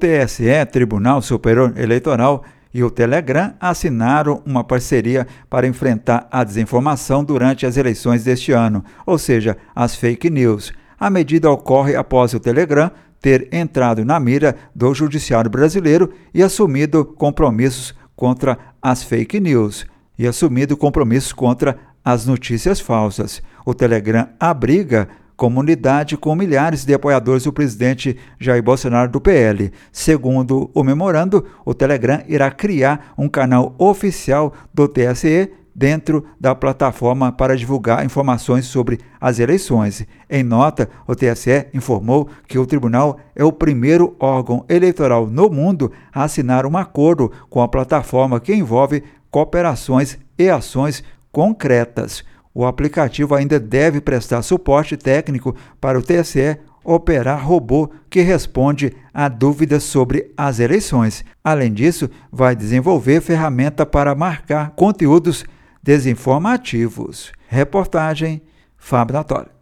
TSE, Tribunal Superior Eleitoral, e o Telegram assinaram uma parceria para enfrentar a desinformação durante as eleições deste ano, ou seja, as fake news. A medida ocorre após o Telegram ter entrado na mira do judiciário brasileiro e assumido compromissos contra as fake news e assumido compromissos contra as notícias falsas. O Telegram abriga comunidade com milhares de apoiadores do presidente Jair Bolsonaro do PL. Segundo o memorando, o Telegram irá criar um canal oficial do TSE dentro da plataforma para divulgar informações sobre as eleições. Em nota, o TSE informou que o tribunal é o primeiro órgão eleitoral no mundo a assinar um acordo com a plataforma que envolve cooperações e ações concretas. O aplicativo ainda deve prestar suporte técnico para o TSE operar robô que responde a dúvidas sobre as eleições. Além disso, vai desenvolver ferramenta para marcar conteúdos desinformativos. Reportagem Fábio Natori.